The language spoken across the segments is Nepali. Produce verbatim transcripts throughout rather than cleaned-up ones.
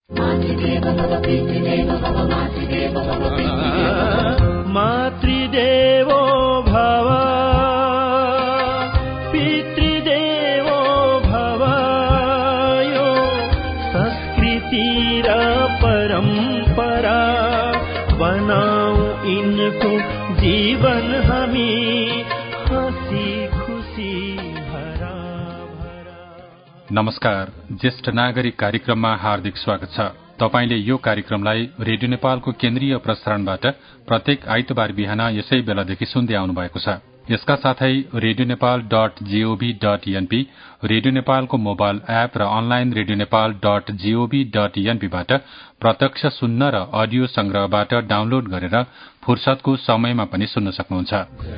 मातृदेवो भव पितृदेवो भव यो संस्कृति र परंपरा बनाऊ इनको जीवन हामी हसी खुशी भरा भरा। नमस्कार, ज्येष्ठ नागरिक कार्यक्रममा हार्दिक स्वागत छ। तपाईले यो कार्यक्रमलाई रेडियो नेपालको केन्द्रीय प्रसारणबाट प्रत्येक आइतबार बिहान यसै बेलादेखि सुन्दै आउनु भएको छ। यसका साथै radio Nepal dot GOV dot NP, radio नेपालको मोबाइल एप र online radio Nepal dot GOV dot एनपीबाट प्रत्यक्ष सुन्न र अडियो संग्रहबाट डाउनलोड गरेर फुर्सदको समयमा पनि सुन्न सक्नुहुन्छ।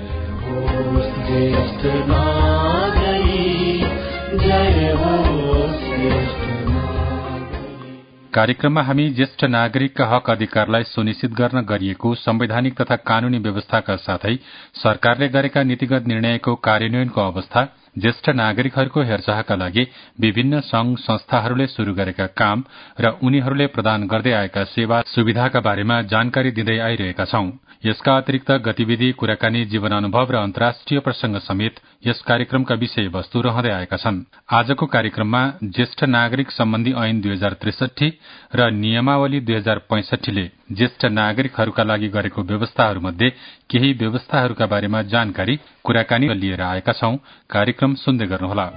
कार्यक्रममा हामी ज्येष्ठ नागरिकका हक अधिकारलाई सुनिश्चित गर्न गरिएको संवैधानिक तथा कानूनी व्यवस्थाका साथै सरकारले गरेका नीतिगत निर्णयको कार्यान्वयनको अवस्था, ज्येष्ठ नागरिकहरूको हेरचाहका लागि विभिन्न संघ संस्थाहरूले शुरू गरेका काम र उनीहरूले प्रदान गर्दै आएका सेवा सुविधाका बारेमा जानकारी दिँदै आइरहेका छौं। यसका अतिरिक्त गतिविधि, कुराकानी, जीवन अनुभव र अन्तर्राष्ट्रिय प्रसंग समेत यस कार्यक्रमका विषय वस्तु रहँदै आएका छन्। आजको कार्यक्रममा ज्येष्ठ नागरिक सम्बन्धी ऐन दुई हजार त्रिसठी र नियमावली दुई हजार पैंसठीले ज्येष्ठ नागरिकहरूका लागि गरेको व्यवस्थाहरूमध्ये केही व्यवस्थाहरूका बारेमा जानकारी, कुराकानी लिएर आएका छौं। कार्यक्रम सुन्दै गर्नुहोला।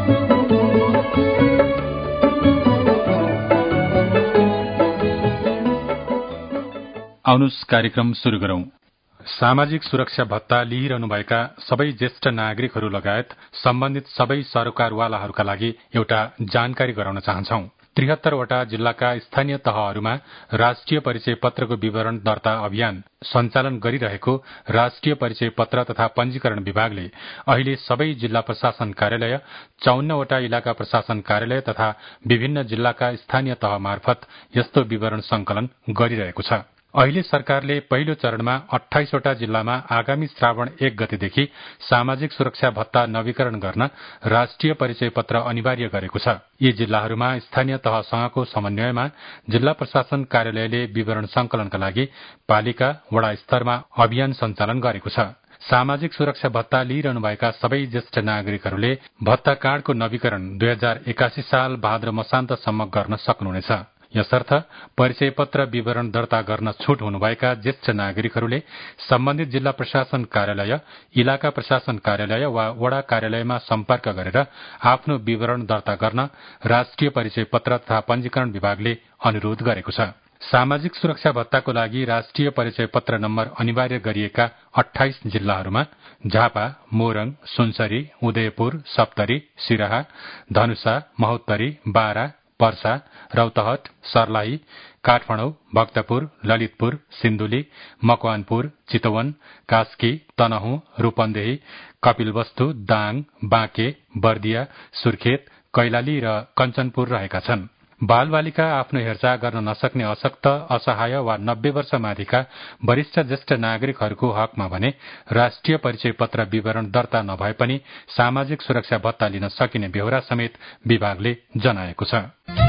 आउनुस् कार्यक्रम शुरू गरौं। सामाजिक सुरक्षा भत्ता लिइरहनुभएका सबै ज्येष्ठ नागरिकहरू लगायत सम्बन्धित सबै सरकारवालाहरूका लागि एउटा जानकारी गराउन चाहन्छौ। त्रिहत्तरवटा जिल्लाका स्थानीय तहहरूमा राष्ट्रिय परिचय पत्रको विवरण दर्ता अभियान सञ्चालन गरिरहेको राष्ट्रिय परिचय पत्र तथा पंजीकरण विभागले अहिले सबै जिल्ला प्रशासन कार्यालय, चौन्नवटा इलाका प्रशासन कार्यालय तथा विभिन्न जिल्लाका स्थानीय तह मार्फत यस्तो विवरण संकलन गरिरहेको छ। अहिले सरकारले पहिलो चरणमा अठाइसवटा जिल्लामा आगामी श्रावण एक गतेदेखि सामाजिक सुरक्षा भत्ता नवीकरण गर्न राष्ट्रिय परिचय पत्र अनिवार्य गरेको छ। यी जिल्लाहरूमा स्थानीय तहसँगको समन्वयमा जिल्ला प्रशासन कार्यालयले विवरण संकलनका लागि पालिका, वडा स्तरमा अभियान सञ्चालन गरेको छ। सामाजिक सुरक्षा भत्ता लिइरहनुभएका सबै ज्येष्ठ नागरिकहरूले भत्ता कार्डको नवीकरण दुई हजार एकासी साल भाद्र मसान्तसम्म गर्न सक्नुहुनेछ। यसर्थ परिचय पत्र विवरण दर्ता गर्न छुट हुनुभएका ज्येष्ठ नागरिकहरूले सम्बन्धित जिल्ला प्रशासन कार्यालय, इलाका प्रशासन कार्यालय वा वडा कार्यालयमा सम्पर्क गरेर आफ्नो विवरण दर्ता गर्न राष्ट्रिय परिचय पत्र तथा पंजीकरण विभागले अनुरोध गरेको छ। सामाजिक सुरक्षा भत्ताको लागि राष्ट्रिय परिचय पत्र नम्बर अनिवार्य गरिएका अठाइस जिल्लाहरूमा झापा, मोरङ, सुनसरी, उदयपुर, सप्तरी, सिराहा, धनुषा, महोत्तरी, बारा, पर्सा, रौतहट, सर्लाही, काठमाडौँ, भक्तपुर, ललितपुर, सिन्धुली, मकवानपुर, चितवन, कास्की, तनहुँ, रूपन्देही, कपिलवस्तु, दाङ, बाँके, बर्दिया, सुर्खेत, कैलाली र कञ्चनपुर रहेका छन्। बालबालिका आफ्नो हेरचाह गर्न नसक्ने अशक्त, असहाय वा नब्बे वर्षमाथिका वरिष्ठ ज्येष्ठ नागरिकहरूको हकमा भने राष्ट्रिय परिचय पत्र विवरण दर्ता नभए पनि सामाजिक सुरक्षा भत्ता लिन सकिने बेहोरा समेत विभागले जनाएको छ।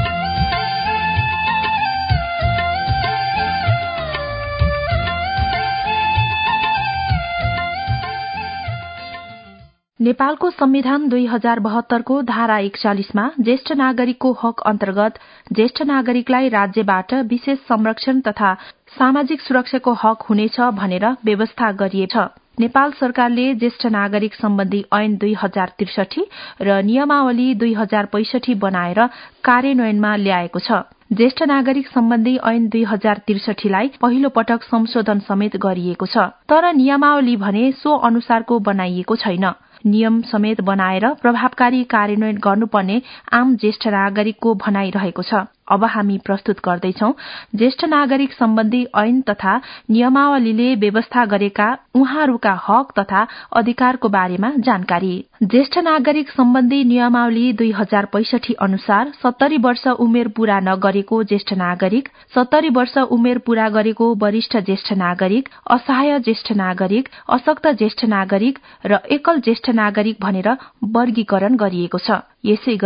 नेपालको संविधान दुई हजार बहत्तरको धारा एकचालिसमा ज्येष्ठ नागरिकको हक अन्तर्गत ज्येष्ठ नागरिकलाई राज्यबाट विशेष संरक्षण तथा सामाजिक सुरक्षाको हक हुनेछ भनेर व्यवस्था गरिएको छ। नेपाल सरकारले ज्येष्ठ नागरिक सम्बन्धी ऐन दुई हजार त्रिसठी र नियमावली दुई हजार पैंसठी बनाएर कार्यान्वयनमा ल्याएको छ। ज्येष्ठ नागरिक सम्बन्धी ऐन दुई हजार त्रिसठीलाई पहिलो पटक संशोधन समेत गरिएको छ, तर नियमावली भने सो अनुसारको बनाइएको छैन। नियम समेत बनाएर प्रभावकारी कार्यान्वयन गर्नुपर्ने आम ज्येष्ठ नागरिकको भनाइ रहेको छ। अब हामी प्रस्तुत गर्दैछौ ज्येष्ठ नागरिक सम्बन्धी ऐन तथा नियमावलीले व्यवस्था गरेका उहाँहरूका हक तथा अधिकारको बारेमा जानकारी। ज्येष्ठ नागरिक सम्बन्धी नियमावली दुई हजार पैंसठी अनुसार सत्तरी वर्ष उमेर पूरा नगरेको ज्येष्ठ नागरिक, सत्तरी वर्ष उमेर पूरा गरेको वरिष्ठ ज्येष्ठ नागरिक, असहाय ज्येष्ठ नागरिक, अशक्त ज्येष्ठ नागरिक र एकल ज्येष्ठ नागरिक भनेर वर्गीकरण गरिएको छ। यसै गरी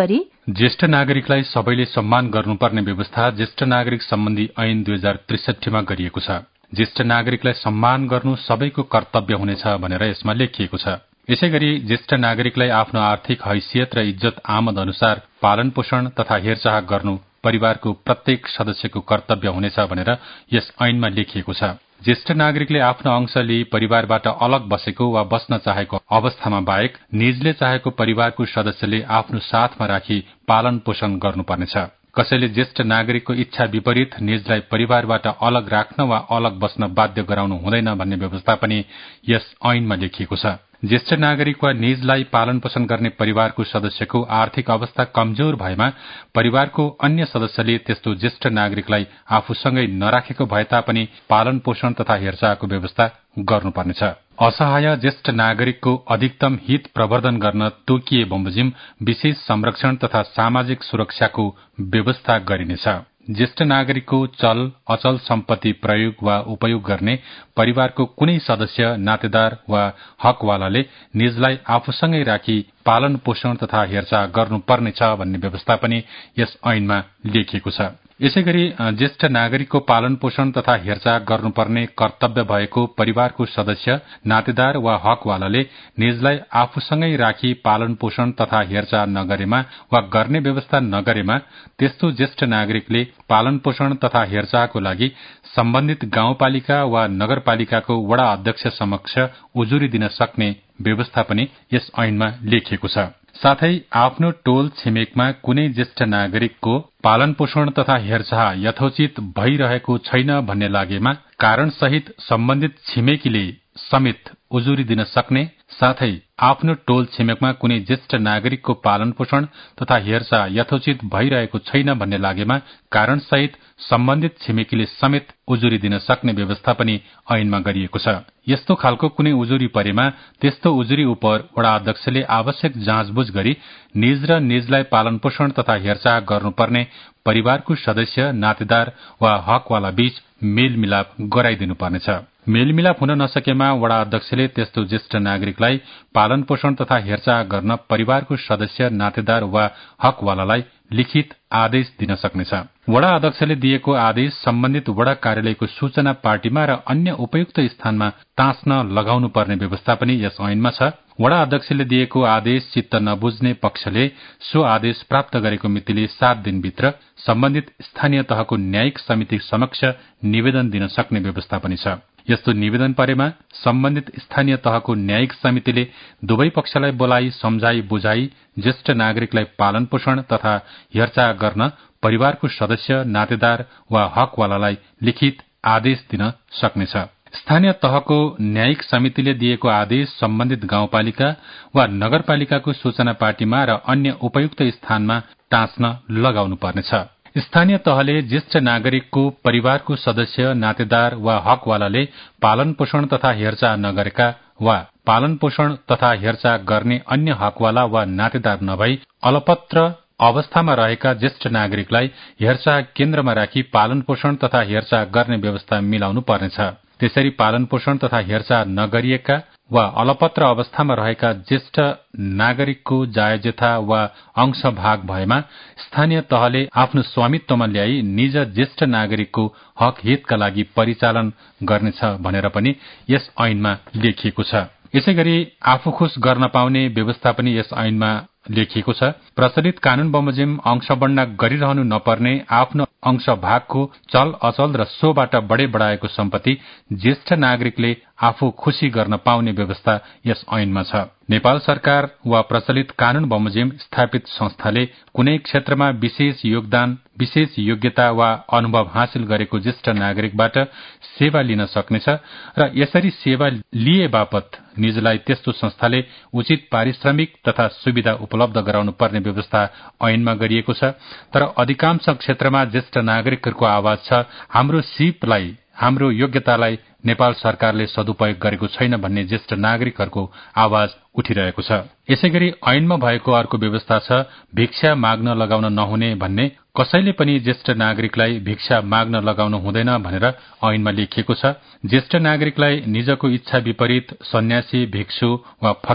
ज्येष्ठ नागरिकलाई सबैले सम्मान गर्नुपर्ने व्यवस्था ज्येष्ठ नागरिक सम्बन्धी ऐन दुई हजार त्रिसठीमा गरिएको छ। ज्येष्ठ नागरिकलाई सम्मान गर्नु सबैको कर्तव्य हुनेछ भनेर यसमा लेखिएको छ। यसैगरी ज्येष्ठ नागरिकलाई आफ्नो आर्थिक हैसियत र इज्जत आमद अनुसार पालन पोषण तथा हेरचाह गर्नु परिवारको प्रत्येक सदस्यको कर्तव्य हुनेछ भनेर यस ऐनमा लेखिएको छ। ज्येष्ठ नागरिकले आफ्नो अंशले परिवारबाट अलग बसेको वा बस्न चाहेको अवस्थामा बाहेक निजले चाहेको परिवारको सदस्यले आफ्नो साथमा राखी पालन पोषण गर्नुपर्नेछ। कसैले ज्येष्ठ नागरिकको इच्छा विपरीत निजलाई परिवारबाट अलग राख्न वा अलग बस्न बाध्य गराउनु हुँदैन भन्ने व्यवस्था पनि यस ऐनमा लेखिएको छ। ज्येष्ठ नागरिक वा निजलाई पालन पोषण गर्ने परिवारको सदस्यको आर्थिक अवस्था कमजोर भएमा परिवारको अन्य सदस्यले त्यस्तो ज्येष्ठ नागरिकलाई आफूसँगै नराखेको भए तापनि पालन पोषण तथा हेरचाहको व्यवस्था गर्नुपर्नेछ। असहाय ज्येष्ठ नागरिकको अधिकतम हित प्रवर्धन गर्न तोकिए बमोजिम विशेष संरक्षण तथा सामाजिक सुरक्षाको व्यवस्था गरिनेछ। ज्येष्ठ नागरिकको चल अचल सम्पत्ति प्रयोग वा उपयोग गर्ने परिवारको कुनै सदस्य नातेदार वा हकवालाले निजलाई आफूसँगै राखी पालन पोषण तथा हेरचाह गर्नुपर्नेछ भन्ने व्यवस्था पनि यस ऐनमा लेखिएको छ। यसैगरी ज्येष्ठ नागरिकको पालन पोषण तथा हेरचाह गर्नुपर्ने कर्तव्य भएको परिवारको सदस्य नातेदार वा हकवालाले निजलाई आफूसँगै राखी पालन पोषण तथा हेरचाह नगरेमा वा गर्ने व्यवस्था नगरेमा त्यस्तो ज्येष्ठ नागरिकले पालन पोषण तथा हेरचाहको लागि सम्बन्धित गाउँपालिका वा नगरपालिकाको वडा अध्यक्ष समक्ष उजुरी दिन सक्ने व्यवस्था पनि यस ऐनमा लेखिएको छ। साथै आफ्नो टोल छिमेकमा कुनै ज्येष्ठ नागरिकको पालन पोषण तथा हेरचाह यथोचित भइरहेको छैन भन्ने लागेमा कारणसहित सम्बन्धित छिमेकीले समेत उजुरी दिन सक्ने साथै आफ्नो टोल छिमेकमा कुनै ज्येष्ठ नागरिकको पालन पोषण तथा हेरचाह यथोचित भइरहेको छैन भन्ने लागेमा कारणसहित सम्बन्धित छिमेकीले समेत उजुरी दिन सक्ने व्यवस्था पनि ऐनमा गरिएको छ। यस्तो खालको कुनै उजुरी परेमा त्यस्तो उजुरी उप वडा अध्यक्षले आवश्यक जाँचबुझ गरी निज र निजलाई पालन पोषण तथा हेरचाह गर्नुपर्ने परिवारको सदस्य नातेदार वा हकवाला बीच मेलमिलाप गराइदिनुपर्नेछ। मेलमिलाप हुन नसकेमा वडा अध्यक्षले त्यस्तो ज्येष्ठ नागरिकलाई पालन पोषण तथा हेरचाह गर्न परिवारको सदस्य नातेदार वा हकवालालाई लिखित आदेश दिन सक्नेछ। वडा अध्यक्षले दिएको आदेश सम्बन्धित वडा कार्यालयको सूचना पार्टीमा र अन्य उपयुक्त स्थानमा टाँच्न लगाउनु पर्ने व्यवस्था पनि यस ऐनमा छ। वडा अध्यक्षले दिएको आदेश चित्त नबुझ्ने पक्षले सो आदेश प्राप्त गरेको मितिले सात दिनभित्र सम्बन्धित स्थानीय तहको न्यायिक समिति समक्ष निवेदन दिन सक्ने व्यवस्था पनि छ। यस्तो निवेदन परेमा सम्बन्धित स्थानीय तहको न्यायिक समितिले दुवै पक्षलाई बोलाई सम्झाई बुझाई ज्येष्ठ नागरिकलाई पालन पोषण तथा हेरचाह गर्न परिवारको सदस्य नातेदार वा हकवालालाई लिखित आदेश दिन सक्नेछ। स्थानीय तहको न्यायिक समितिले दिएको आदेश सम्बन्धित गाउँपालिका वा नगरपालिकाको सूचना पार्टीमा र अन्य उपयुक्त स्थानमा टाँच्न लगाउनु पर्नेछ। स्थानीय तहले ज्येष्ठ नागरिकको परिवारको सदस्य नातेदार वा हकवालाले पालन पोषण तथा हेरचाह नगरेका वा पालन पोषण तथा हेरचाह गर्ने अन्य हकवाला वा नातेदार नभई अलपत्र अवस्थामा रहेका ज्येष्ठ नागरिकलाई हेरचाह केन्द्रमा राखी पालन पोषण तथा हेरचाह गर्ने व्यवस्था मिलाउनु पर्नेछ। त्यसरी पालन पोषण तथा हेरचाह नगरिएका वा अलपत्र अवस्थामा रहेका ज्येष्ठ नागरिकको जायजेथा वा अंश भाग भएमा स्थानीय तहले आफ्नो स्वामित्वमा ल्याई निज ज्येष्ठ नागरिकको हक हितका लागि परिचालन गर्नेछ भनेर पनि यस ऐनमा लेखिएको छ। यसैगरी आफू खुश गर्न पाउने व्यवस्था पनि यस ऐनमा लेखिएको छ। प्रचलित कानून बमोजिम अंशबण्डा गरिरहनु नपर्ने आफ्नो अंश भागको चल अचल र सोबाट बढे बढाएको सम्पत्ति ज्येष्ठ नागरिकले आफू खुशी गर्न पाउने व्यवस्था यस ऐनमा छ। नेपाल सरकार वा प्रचलित कानून बमोजिम स्थापित संस्थाले कुनै क्षेत्रमा विशेष योगदान विशेष योग्यता वा अनुभव हासिल गरेको ज्येष्ठ नागरिकबाट सेवा लिन सक्नेछ र यसरी सेवा लिए बापत निजलाई त्यस्तो संस्थाले उचित पारिश्रमिक तथा सुविधा उपलब्ध गराउनु पर्ने व्यवस्था ऐनमा गरिएको छ। तर अधिकांश क्षेत्रमा ज्येष्ठ नागरिकहरूको आवाज छ, हाम्रो सिपलाई हाम्रो योग्यतालाई नेपाल सरकारले सदुपयोग गरेको छैन भन्ने ज्येष्ठ नागरिकहरूको आवाज उठिरहेको छ। यसैगरी ऐनमा भएको अर्को व्यवस्था छ, भिक्षा माग्न लगाउन नहुने भन्ने। कसैले पनि ज्येष्ठ नागरिकलाई भिक्षा माग्न लगाउन हुँदैन भनेर ऐनमा लेखिएको छ। ज्येष्ठ नागरिकलाई निजको इच्छा विपरीत सन्यासी भिक्षु वा फकीर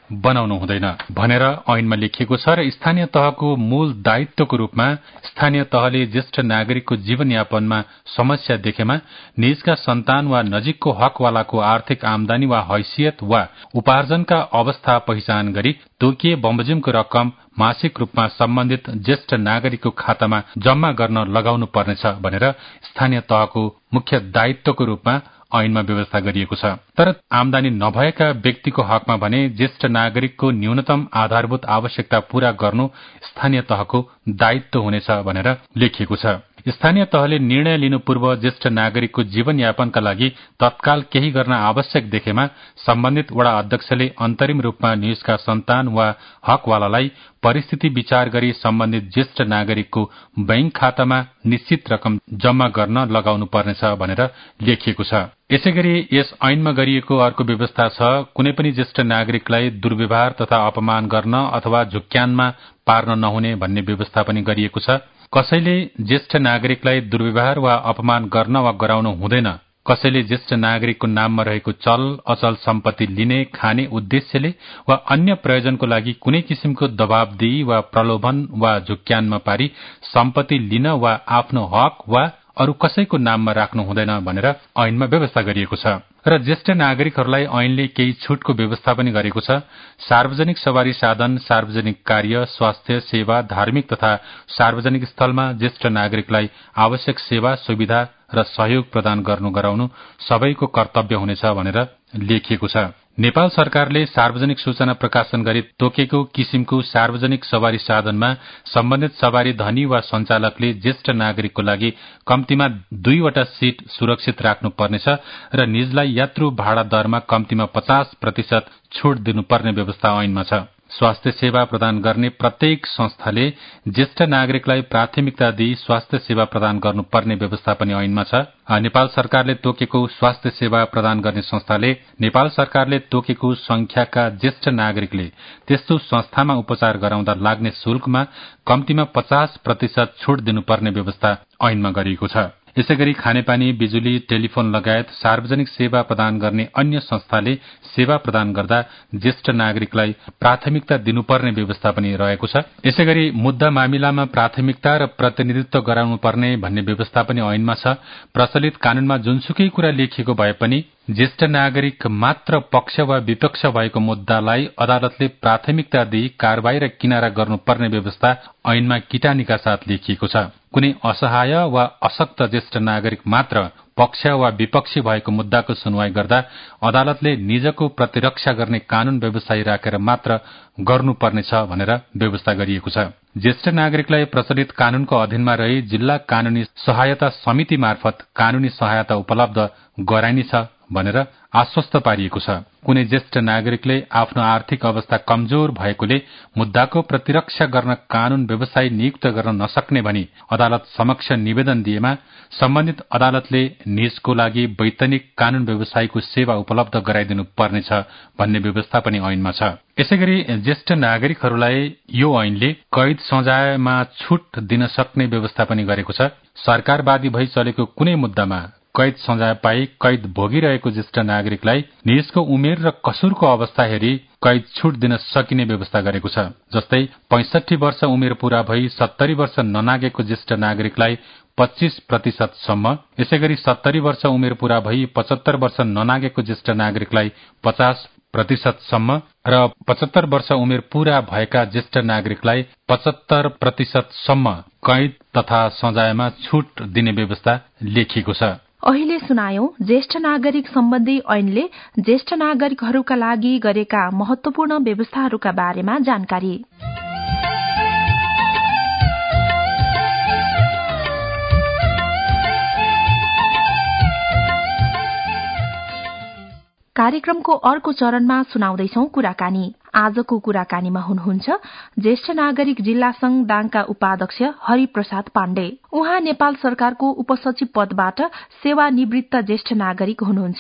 बनाउनु हुँदैन भनेर ऐनमा लेखिएको छ र स्थानीय तहको मूल दायित्वको रूपमा स्थानीय तहले ज्येष्ठ नागरिकको जीवनयापनमा समस्या देखेमा निजका सन्तान वा नजिकको हकवालाको आर्थिक आमदानी वा हैसियत वा उपार्जनका अवस्था पहिचान गरी तोकिए बमोजिमको रकम मासिक रूपमा सम्बन्धित ज्येष्ठ नागरिकको खातामा जम्मा गर्न लगाउनु पर्नेछ भनेर स्थानीय तहको मुख्य दायित्वको रूपमा ऐनमा व्यवस्था गरिएको छ। तर आमदानी नभएका व्यक्तिको हकमा भने ज्येष्ठ नागरिकको न्यूनतम आधारभूत आवश्यकता पूरा गर्नु स्थानीय तहको दायित्व हुनेछ भनेर लेखिएको छ। स्थानीय तहले निर्णय लिनु पूर्व ज्येष्ठ नागरिकको जीवनयापनका लागि तत्काल केही गर्न आवश्यक देखेमा सम्बन्धित वडा अध्यक्षले अन्तरिम रूपमा निजका सन्तान वा हकवालालाई परिस्थिति विचार गरी सम्बन्धित ज्येष्ठ नागरिकको बैंक खातामा निश्चित रकम जम्मा गर्न लगाउनु पर्नेछ भनेर लेखिएको छ। यसैगरी यस ऐनमा गरिएको अर्को व्यवस्था छ, कुनै पनि ज्येष्ठ नागरिकलाई दुर्व्यवहार तथा अपमान गर्न अथवा झुक्क्यानमा पार्न नहुने भन्ने व्यवस्था पनि गरिएको छ। कसैले ज्येष्ठ नागरिकलाई दुर्व्यवहार वा अपमान गर्न वा गराउनु हुँदैन। कसैले ज्येष्ठ नागरिकको नाममा रहेको चल अचल सम्पत्ति लिने खाने उद्देश्यले वा अन्य प्रयोजनको लागि कुनै किसिमको दबावदेही वा प्रलोभन वा झुक्क्यानमा पारी सम्पत्ति लिन वा आफ्नो हक वा अरू कसैको नाममा राख्नु हुँदैन भनेर ऐनमा व्यवस्था गरिएको छ। र ज्येष्ठ नागरिकहरूलाई ऐनले केही छूटको व्यवस्था पनि गरेको छ। सार्वजनिक सवारी साधन, सार्वजनिक कार्य, स्वास्थ्य सेवा, धार्मिक तथा सार्वजनिक स्थलमा ज्येष्ठ नागरिकलाई आवश्यक सेवा सुविधा र सहयोग प्रदान गर्नु गराउनु सबैको कर्तव्य हुनेछ भनेर लेखिएको छ। नेपाल सरकारले सार्वजनिक सूचना प्रकाशन गरी तोकेको किसिमको सार्वजनिक सवारी साधनमा सम्बन्धित सवारी धनी वा सञ्चालकले ज्येष्ठ नागरिकको लागि कम्तीमा दुईवटा सीट सुरक्षित राख्नु पर्नेछ र निजलाई यात्रु भाडा दरमा कम्तीमा पचास प्रतिशत छूट दिनुपर्ने व्यवस्था ऐनमा छ। स्वास्थ्य सेवा प्रदान गर्ने प्रत्येक संस्थाले ज्येष्ठ नागरिकलाई प्राथमिकता दिई स्वास्थ्य सेवा प्रदान गर्नुपर्ने व्यवस्था पनि ऐनमा छ। नेपाल सरकारले तोकेको स्वास्थ्य सेवा प्रदान गर्ने संस्थाले नेपाल सरकारले तोकेको संख्याका ज्येष्ठ नागरिकले त्यस्तो संस्थामा उपचार गराउँदा लाग्ने शुल्कमा कम्तीमा पचास प्रतिशत छूट दिनुपर्ने व्यवस्था ऐनमा गरिएको छ। यसैगरी खानेपानी, बिजुली, टेलिफोन लगायत सार्वजनिक सेवा प्रदान गर्ने अन्य संस्थाले सेवा प्रदान गर्दा ज्येष्ठ नागरिकलाई प्राथमिकता दिनुपर्ने व्यवस्था पनि रहेको छ। यसैगरी मुद्दा मामिलामा प्राथमिकता र प्रतिनिधित्व गराउनु पर्ने भन्ने व्यवस्था पनि ऐनमा छ। प्रचलित कानूनमा जुनसुकै कुरा लेखिएको भए पनि ज्येष्ठ नागरिक मात्र पक्ष वा विपक्ष भएको मुद्दालाई अदालतले प्राथमिकता दिई कारवाही र किनारा गर्नुपर्ने व्यवस्था ऐनमा किटानीका साथ लेखिएको छ। कुनै असहाय वा अशक्त ज्येष्ठ नागरिक मात्र पक्ष वा विपक्षी भएको मुद्दाको सुनवाई गर्दा अदालतले निजको प्रतिरक्षा गर्ने कानून व्यवसायी राखेर मात्र गर्नुपर्नेछ भनेर व्यवस्था गरिएको छ। ज्येष्ठ नागरिकलाई प्रचलित कानूनको अधीनमा रही जिल्ला कानूनी सहायता समिति मार्फत कानूनी सहायता उपलब्ध गराइनेछ भनेर आश्वस्त पारिएको छ। कुनै ज्येष्ठ नागरिकले आफ्नो आर्थिक अवस्था कमजोर भएकोले मुद्दाको प्रतिरक्षा गर्न कानून व्यवसायी नियुक्त गर्न नसक्ने भनी अदालत समक्ष निवेदन दिएमा सम्बन्धित अदालतले निजको लागि वैतनिक कानून व्यवसायीको सेवा उपलब्ध गराइदिनु पर्नेछ भन्ने व्यवस्था पनि ऐनमा छ। यसैगरी ज्येष्ठ नागरिकहरूलाई यो ऐनले कैद सजायमा छूट दिन सक्ने व्यवस्था पनि गरेको छ। सरकारवादी भई चलेको कुनै मुद्दामा कैद सजाय पाई कैद भोगिरहेको ज्येष्ठ नागरिकलाई निजको उमेर र कसुरको अवस्था हेरी कैद छूट दिन सकिने व्यवस्था गरेको छ। जस्तै पैंसठी वर्ष उमेर पूरा भई सत्तरी वर्ष ननागेको ज्येष्ठ नागरिकलाई पच्चीस प्रतिशतसम्म, यसैगरी सत्तरी वर्ष उमेर पूरा भई पचहत्तर वर्ष ननागेको ज्येष्ठ नागरिकलाई पचास प्रतिशतसम्म र पचहत्तर वर्ष उमेर पूरा भएका ज्येष्ठ नागरिकलाई पचहत्तर प्रतिशतसम्म कैद तथा सजायमा छूट दिने व्यवस्था लेखिएको छ। अहिले सुनायौं ज्येष्ठ नागरिक सम्बन्धी ऐनले ज्येष्ठ नागरिकहरूका लागि गरेका महत्वपूर्ण व्यवस्थाहरूका बारेमा जानकारी। कार्यक्रमको अर्को चरणमा सुनाउँदैछौ कुराकानी। आजको कुराकानीमा हुनुहुन्छ ज्येष्ठ नागरिक जिल्ला संघ दाङका उपाध्यक्ष हरिप्रसाद पाण्डे। उहाँ नेपाल सरकारको उपसचिव पदबाट सेवानिवृत्त ज्येष्ठ नागरिक हुनुहुन्छ।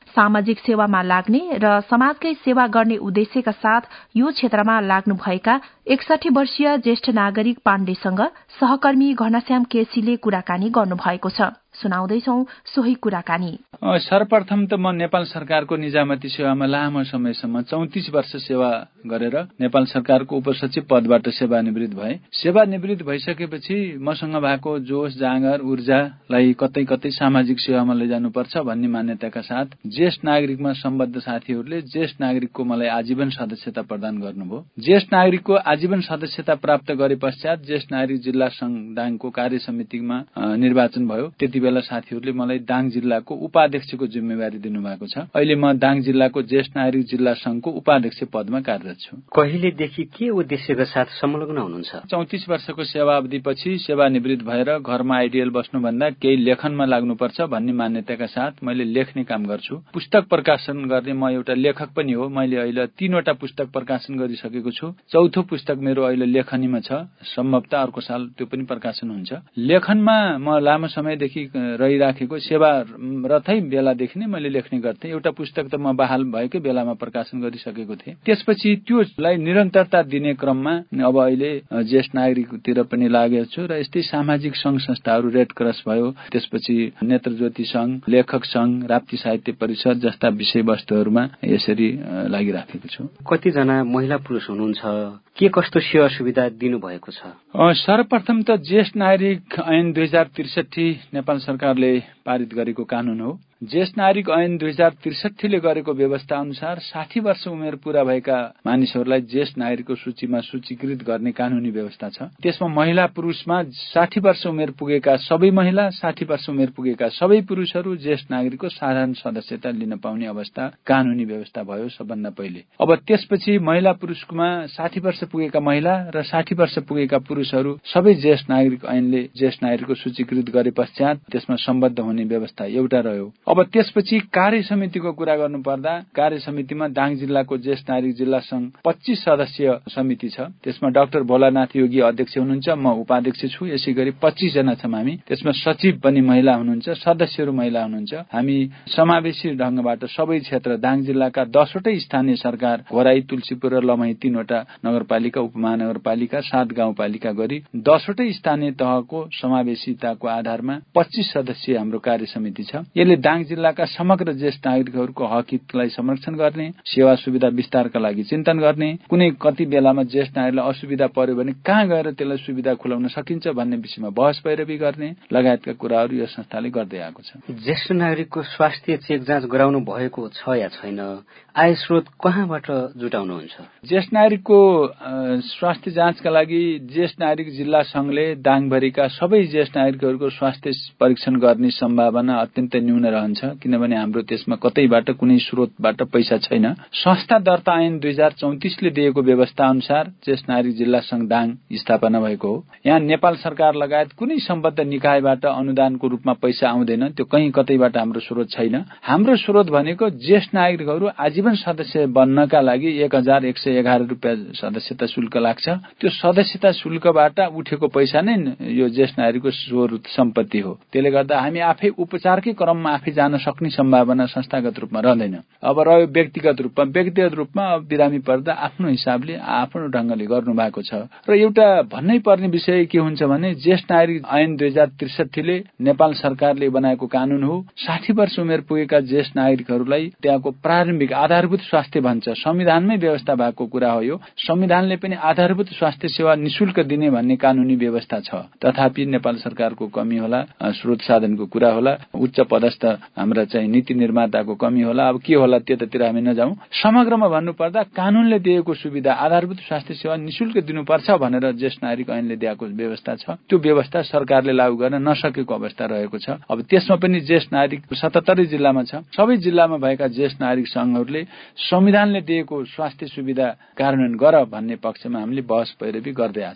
सामाजिक सेवामा लाग्ने र समाजकै सेवा गर्ने उद्देश्यका साथ यो क्षेत्रमा लाग्नुभएका एकसठी वर्षीय ज्येष्ठ नागरिक पाण्डेसँग सहकर्मी घनश्याम केसीले कुराकानी गर्नुभएको छ। सुनाउँदैछौ सोही कुराकानी। सर्वप्रथम त म नेपाल सरकारको निजामती सेवामा लामो समयसम्म चौतिस वर्ष सेवा गरेर नेपाल सरकारको उपसचिव पदबाट सेवानिवृत्त भए। सेवानिवृत्त भइसकेपछि मसँग भएको जोश, जाँगर, ऊर्जालाई कतै कतै सामाजिक सेवामा लैजानुपर्छ भन्ने मान्यताका साथ ज्येष्ठ नागरिकमा सम्बद्ध साथीहरूले ज्येष्ठ नागरिकको मलाई आजीवन सदस्यता प्रदान गर्नुभयो। ज्येष्ठ नागरिकको आजीवन सदस्यता प्राप्त गरे पश्चात ज्येष्ठ नागरिक जिल्ला संघ दाङको कार्य समितिमा निर्वाचन भयो। त्यति बेला साथीहरूले मलाई दाङ जिल्लाको उपाध्यक्षको जिम्मेवारी दिनुभएको छ। अहिले म दाङ जिल्लाको ज्येष्ठ नागरिक जिल्ला संघको उपाध्यक्ष पदमा कार्यरत छु। कहिलेदेखि के उद्देश्यका साथ संलग्न हुनुहुन्छ? चौतिस वर्षको सेवावधिपछि सेवानिवृत्त भएर घरमा आइडियल बस्नुभन्दा केही लेखनमा लाग्नुपर्छ भन्ने मान्यताका साथ मैले लेख्ने काम गर्छु। पुस्तक प्रकाशन गर्ने म एउटा लेखक पनि हो। मैले अहिले तीनवटा पुस्तक प्रकाशन गरिसकेको छु। चौथो पुस्तक मेरो अहिले लेखनीमा छ। सम्भवतः अर्को साल त्यो पनि प्रकाशन हुन्छ। लेखनमा म लामो समयदेखि रहिराखेको सेवारतै बेलादेखि नै मैले लेख्ने गर्थेँ। एउटा पुस्तक त म बहाल भएकै बेलामा प्रकाशन गरिसकेको थिएँ। त्यसपछि त्योलाई निरन्तरता दिने क्रममा अब अहिले ज्येष्ठ नागरिकतिर पनि लागेको छु र यस्तै सामाजिक संघ संस्थाहरू रेड क्रस भयो, त्यसपछि नेत्रज्योति संघ, लेखक संघ, राप्ती साहित्य परिषद जस्ता विषयवस्तुहरूमा यसरी लागिराखेको छु। कतिजना महिला पुरुष हुनुहुन्छ? के कस्तो सेवा सुविधा दिनुभएको छ? सर्वप्रथम त ज्येष्ठ नागरिक ऐन दुई हजार त्रिसठी नेपाल सरकारले पारित गरेको कानून हो। ज्येष्ठ नागरिक ऐन दुई हजार त्रिसठीले गरेको व्यवस्था अनुसार साठी वर्ष उमेर पूरा भएका मानिसहरूलाई ज्येष्ठ नागरिकको सूचीमा सूचीकृत गर्ने कानूनी व्यवस्था छ। त्यसमा महिला पुरुषमा साठी वर्ष उमेर पुगेका सबै महिला, साठी वर्ष उमेर पुगेका सबै पुरुषहरू ज्येष्ठ नागरिकको साधारण सदस्यता लिन पाउने अवस्था कानूनी व्यवस्था भयो सबभन्दा पहिले। अब त्यसपछि महिला पुरुषमा साठी वर्ष पुगेका महिला र साठी वर्ष पुगेका पुरुषहरू सबै ज्येष्ठ नागरिक ऐनले ज्येष्ठ नागरिकको सूचीकृत गरे पश्चात त्यसमा सम्बद्ध हुने व्यवस्था एउटा रह्यो। अब त्यसपछि कार्य समितिको कुरा गर्नुपर्दा कार्य समितिमा दाङ जिल्लाको ज्येष्ठ नागरिक जिल्ला संघ पच्चीस सदस्य समिति छ। त्यसमा डाक्टर भोलानाथ योगी अध्यक्ष हुनुहुन्छ, म उपाध्यक्ष छु। यसै गरी पच्चीस जना छौँ हामी। त्यसमा सचिव पनि महिला हुनुहुन्छ, सदस्यहरू महिला हुनुहुन्छ। हामी समावेशी ढंगबाट सबै क्षेत्र दाङ जिल्लाका दसवटै स्थानीय सरकार, घोराई, तुलसीपुर र लमही तीनवटा नगरपालिका, उपमहानगरपालिका, सात गाउँपालिका गरी दसवटै स्थानीय तहको समावेशिताको आधारमा पच्चीस सदस्यीय हाम्रो कार्य समिति छ। यसले दाङ जिल्लाका समग्र ज्येष्ठ नागरिकहरूको हक हितलाई संरक्षण गर्ने, सेवा सुविधा विस्तारका लागि चिन्तन गर्ने, कुनै कति बेलामा ज्येष्ठ नागरिकलाई असुविधा पर्यो भने कहाँ गएर त्यसलाई सुविधा खुलाउन सकिन्छ भन्ने विषयमा बहस पैरवी गर्ने लगायतका कुराहरू यो संस्थाले गर्दै आएको छ। ज्येष्ठ नागरिकको स्वास्थ्य चेक जाँच गराउनु भएको छ या छैन? आय स्रोत कहाँबाट जुटाउनुहुन्छ? ज्येष्ठ नागरिकको स्वास्थ्य जाँचका लागि ज्येष्ठ नागरिक जिल्ला संघले दाङभरिका सबै ज्येष्ठ नागरिकहरूको स्वास्थ्य परीक्षण गर्ने सम्भावना अत्यन्तै न्यून रहन्छ, किनभने हाम्रो त्यसमा कतैबाट कुनै स्रोतबाट पैसा छैन। संस्था दर्ता ऐन दुई हजार चौतिसले दिएको व्यवस्था अनुसार ज्येष्ठ नागरिक जिल्ला संघ दाङ स्थापना भएको हो। यहाँ नेपाल सरकार लगायत कुनै सम्बद्ध निकायबाट अनुदानको रूपमा पैसा आउँदैन, त्यो कहीँ कतैबाट हाम्रो स्रोत छैन। हाम्रो स्रोत भनेको ज्येष्ठ नागरिकहरू आजीवन सदस्य बन्नका लागि एक हजार एक सय एघार रुपियाँ सदस्यता शुल्क लाग्छ। त्यो सदस्यता शुल्कबाट उठेको पैसा नै यो ज्येष्ठ नागरिकको स्रोत सम्पत्ति हो। त्यसले गर्दा हामी आफै उपचारकै क्रममा आफै जान सक्ने सम्भावना संस्थागत रूपमा रहँदैन। अब रह्यो व्यक्तिगत रूपमा, व्यक्तिगत रूपमा अब बिरामी पर्दा आफ्नो हिसाबले आफ्नो ढंगले गर्नु भएको छ। र एउटा भन्नै पर्ने विषय के हुन्छ भने ज्येष्ठ नागरिक ऐन दुई हजार त्रिसठीले नेपाल सरकारले बनाएको कानून हो। साठी वर्ष उमेर पुगेका ज्येष्ठ नागरिकहरूलाई त्यहाँको प्रारम्भिक आधारभूत स्वास्थ्य भन्छ, संविधानमै व्यवस्था भएको कुरा हो। यो संविधानले पनि आधारभूत स्वास्थ्य सेवा निशुल्क दिने भन्ने कानूनी व्यवस्था छ। तथापि नेपाल सरकारको कमी होला, स्रोत साधनको कुरा होला, उच्च पदस्थ हाम्रा चाहिँ नीति निर्माताको कमी होला, अब के होला त्यतातिर हामी नजाउँ। समग्रमा भन्नुपर्दा कानूनले दिएको सुविधा आधारभूत स्वास्थ्य सेवा निशुल्क दिनुपर्छ भनेर ज्येष्ठ नागरिक ऐनले दिएको व्यवस्था छ। त्यो व्यवस्था सरकारले लागू गर्न नसकेको अवस्था रहेको छ। अब त्यसमा पनि ज्येष्ठ नागरिक सतहत्तरै जिल्लामा छ। सबै जिल्लामा भएका ज्येष्ठ नागरिक संघहरूले संविधानले दिएको स्वास्थ्य सुविधा कार्यान्वयन गर भन्ने पक्षमा हामीले बहस पैरवी गर्दै आछौँ।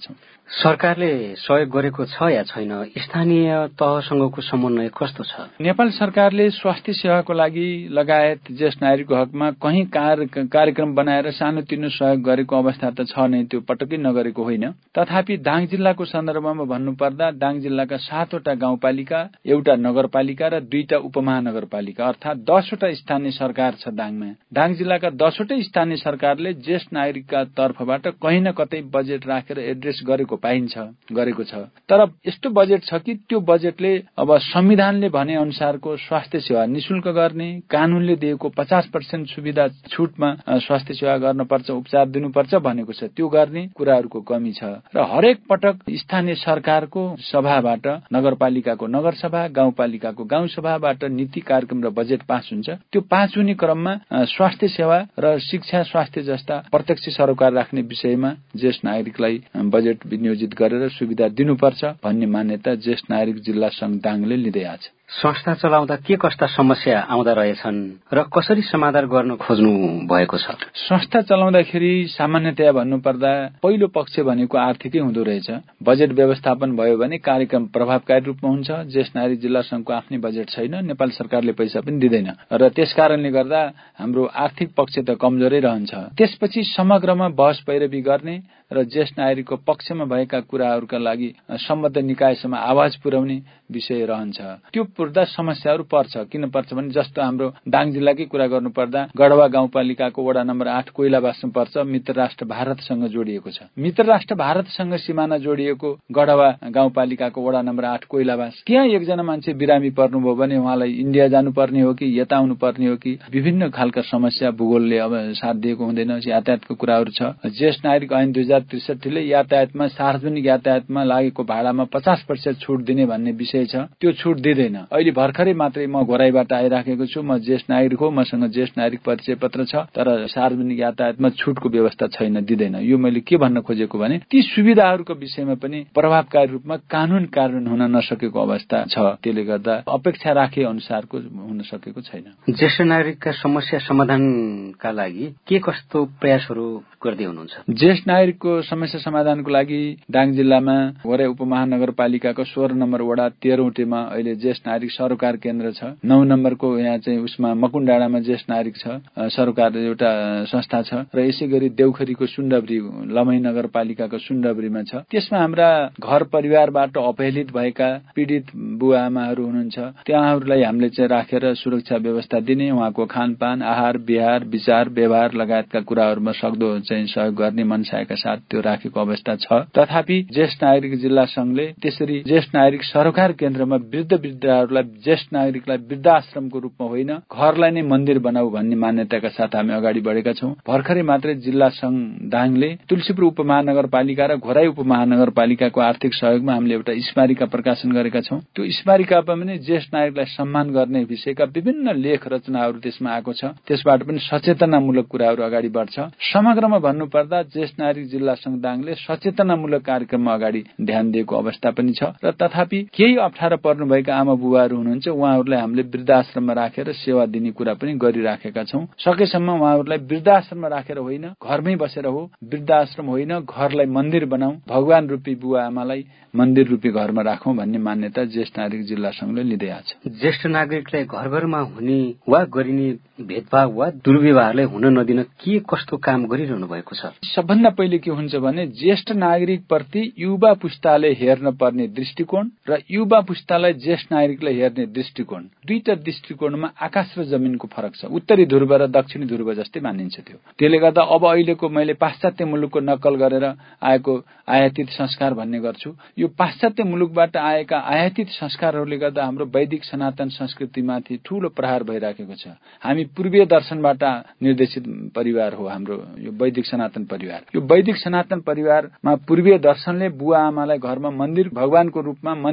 सरकारले सहयोग गरेको छ या छैन? स्थानीय तहसँगको समन्वय कस्तो छ? नेपाल सरकारले स्वास्थ्य सेवाको लागि लगायत ज्येष्ठ नागरिकको हकमा कहीँ कार्यक्रम बनाएर सानोतिनो सहयोग गरेको अवस्था त छ नै, त्यो पटक्कै नगरेको होइन। तथापि दाङ जिल्लाको सन्दर्भमा भन्नुपर्दा दाङ जिल्लाका सातवटा गाउँपालिका, एउटा नगरपालिका र दुईटा उपमहानगरपालिका अर्थात दसवटा स्थानीय सरकार छ दाङमा। दाङ जिल्लाका दसवटै स्थानीय सरकारले ज्येष्ठ नागरिकका तर्फबाट कहीँ न कतै बजेट राखेर एड्रेस गरेको पाइन्छ, गरेको छ। तर यस्तो बजेट छ कि त्यो बजेटले अब संविधानले भने अनुसारको स्वास्थ्य सेवा निशुल्क गर्ने, कानूनले दिएको पचास पर्सेन्ट सुविधा छुटमा स्वास्थ्य सेवा गर्नुपर्छ, उपचार दिनुपर्छ भनेको छ, त्यो गर्ने कुराहरूको कमी छ। र हरेक पटक स्थानीय सरकारको सभाबाट, नगरपालिकाको नगरसभा, गाउँपालिकाको गाउँसभाबाट नीति कार्यक्रम र बजेट पास हुन्छ। त्यो पास हुने क्रममा स्वास्थ्य सेवा र शिक्षा, स्वास्थ्य जस्ता प्रत्यक्ष सरोकार राख्ने विषयमा ज्येष्ठ नागरिकलाई बजेट विनियोजित गरेर सुविधा दिनुपर्छ भन्ने मान्यता ज्येष्ठ नागरिक जिल्ला संघ दाङले लिँदै आछ। संस्था चलाउँदा के कस्ता समस्या आउँदा रहेछन् र कसरी समाधान गर्न खोज्नु भएको छ? संस्था चलाउँदाखेरि सामान्यतया भन्नुपर्दा पहिलो पक्ष भनेको आर्थिकै हुँदो रहेछ। बजेट व्यवस्थापन भयो भने कार्यक्रम प्रभावकारी रूपमा हुन्छ। ज्येष्ठ नागरिक जिल्ला संघको आफ्नै बजेट छैन, नेपाल सरकारले पैसा पनि दिँदैन र त्यसकारणले गर्दा हाम्रो आर्थिक पक्ष त कमजोरै रहन्छ। त्यसपछि समग्रमा बहस पैरवी गर्ने र ज्येष्ठ नागरिकको पक्षमा भएका कुराहरूका लागि सम्बद्ध निकायसम्म आवाज पुर्याउने विषय रहन्छ। त्यो पुर्दा समस्याहरू पर्छ। किन पर्छ भने जस्तो हाम्रो दाङ जिल्लाकै कुरा गर्नुपर्दा गढवा गाउँपालिकाको वडा नम्बर आठ कोइलाबासमा पर्छ, मित्र राष्ट्र भारतसँग जोडिएको छ। मित्र राष्ट्र भारतसँग सिमाना जोडिएको गढवा गाउँपालिकाको वडा नम्बर आठ कोइलाबास, त्यहाँ एकजना मान्छे बिरामी पर्नुभयो भने उहाँलाई इन्डिया जानुपर्ने हो कि यता आउनु पर्ने हो कि विभिन्न खालका समस्या भूगोलले अब साथ दिएको हुँदैन, यातायातको कुराहरू छ। ज्येष्ठ नागरिक ऐन दुई हजार त्रिसठीले यातायातमा, सार्वजनिक यातायातमा लागेको भाडामा पचास प्रतिशत छुट दिने भन्ने विषय छ, त्यो छुट दिँदैन। अहिले भर्खरै मात्रै म घोराईबाट आइराखेको छु, म ज्येष्ठ नागरिक हो, मसँग ज्येष्ठ नागरिक परिचय पत्र छ, तर सार्वजनिक यातायातमा छुटको व्यवस्था छैन, दिँदैन। यो मैले के भन्न खोजेको भने ती सुविधाहरूको विषयमा पनि प्रभावकारी रूपमा कानून कार्यान्वयन हुन नसकेको अवस्था छ। त्यसले गर्दा अपेक्षा राखे अनुसारको हुन सकेको छैन। ज्येष्ठ नागरिकका समस्या समाधानका लागि के कस्तो प्रयासहरू गर्दै हुनुहुन्छ? ज्येष्ठ नागरिकको समस्या समाधानको लागि दाङ जिल्लामा वडा उपमहानगरपालिकाको सोह्र नम्बर वडा तेह्रौटेमा अहिले ज्येष्ठ नागरिक सरोकार केन्द्र छ। नौ नम्बरको यहाँ चाहिँ उसमा मकुण्डाडामा ज्येष्ठ नागरिक छ, सरोकार एउटा संस्था छ र यसै गरी देउखरीको सुन्दबरी, लमही नगरपालिकाको सुन्दबरीमा छ। त्यसमा हाम्रा घर परिवारबाट अपहेलित भएका पीडित बुवा आमाहरू हुनुहुन्छ, त्यहाँहरूलाई हामीले चाहिँ राखेर सुरक्षा व्यवस्था दिने, उहाँको खानपान, आहार विहार, विचार व्यवहार लगायतका कुराहरूमा सक्दो चाहिँ सहयोग गर्ने मनसायका साथ त्यो राखेको अवस्था छ। तथापि ज्येष्ठ नागरिक जिल्ला संघले त्यसरी ज्येष्ठ नागरिक सरोकार केन्द्रमा वृद्ध वृद्धहरूलाई, ज्येष्ठ नागरिकलाई वृद्धाश्रमको रूपमा होइन घरलाई नै मन्दिर बनाऊ भन्ने मान्यताका साथ हामी अगाडि बढेका छौं। भर्खरै मात्रै जिल्ला संघ दाङले तुलसीपुर उपमहानगरपालिका र घोराई उपमहानगरपालिकाको आर्थिक सहयोगमा हामीले एउटा स्मारिका प्रकाशन गरेका छौं। त्यो स्मारिकामा पनि ज्येष्ठ नागरिकलाई सम्मान गर्ने विषयका विभिन्न लेख रचनाहरू त्यसमा आएको छ। त्यसबाट पनि सचेतनामूलक कुराहरू अगाडि बढ्छ। समग्रमा भन्नुपर्दा ज्येष्ठ नागरिक जिल्ला संघ दाङले सचेतनामूलक कार्यक्रममा अगाडि ध्यान दिएको अवस्था पनि छ र तथापि केही अप्ठ्यारो पर्नुभएका आमा बुबाहरू हुनुहुन्छ, उहाँहरूलाई हामीले वृद्धाश्रममा राखेर सेवा दिने कुरा पनि गरिराखेका छौं। सकेसम्म उहाँहरूलाई वृद्धाश्रममा राखेर होइन, घरमै बसेर हो, वृद्धाश्रम होइन घरलाई मन्दिर बनाऊ, भगवान रूपी बुवा आमालाई मन्दिर रूपी घरमा राखौं भन्ने मान्यता ज्येष्ठ नागरिक जिल्ला संघले लिँदै आछ। ज्येष्ठ नागरिकलाई घर घरमा हुने वा गरिने भेदभाव वा दुर्व्यवहारलाई हुन नदिन के कस्तो काम गरिरहनु भएको छ? सबभन्दा पहिले के हुन्छ भने ज्येष्ठ नागरिक प्रति युवा पुस्ताले हेर्न पर्ने दृष्टिकोण र युवा पुस्तालाई ज्येष्ठ नागरिकलाई हेर्ने दृष्टिकोण, दुईटा दृष्टिकोणमा आकाश र जमिनको फरक छ। उत्तरी ध्रुव र दक्षिणी ध्रुव जस्तै मानिन्छ त्यो। त्यसले गर्दा अब अहिलेको मैले पाश्चात्य मुलुकको नक्कल गरेर आएको आयातित संस्कार भन्ने गर्छु। यो पाश्चात्य मुलुकबाट आएका आयातित संस्कारहरूले गर्दा हाम्रो वैदिक सनातन संस्कृतिमाथि ठूलो प्रहार भइराखेको छ। हामी पूर्वीय दर्शनबाट निर्देशित परिवार हो हाम्रो यो वैदिक सनातन परिवार। यो वैदिक सनातन परिवारमा पूर्वीय दर्शनले बुवा आमालाई घरमा मन्दिर भगवानको रूपमा मन्दिर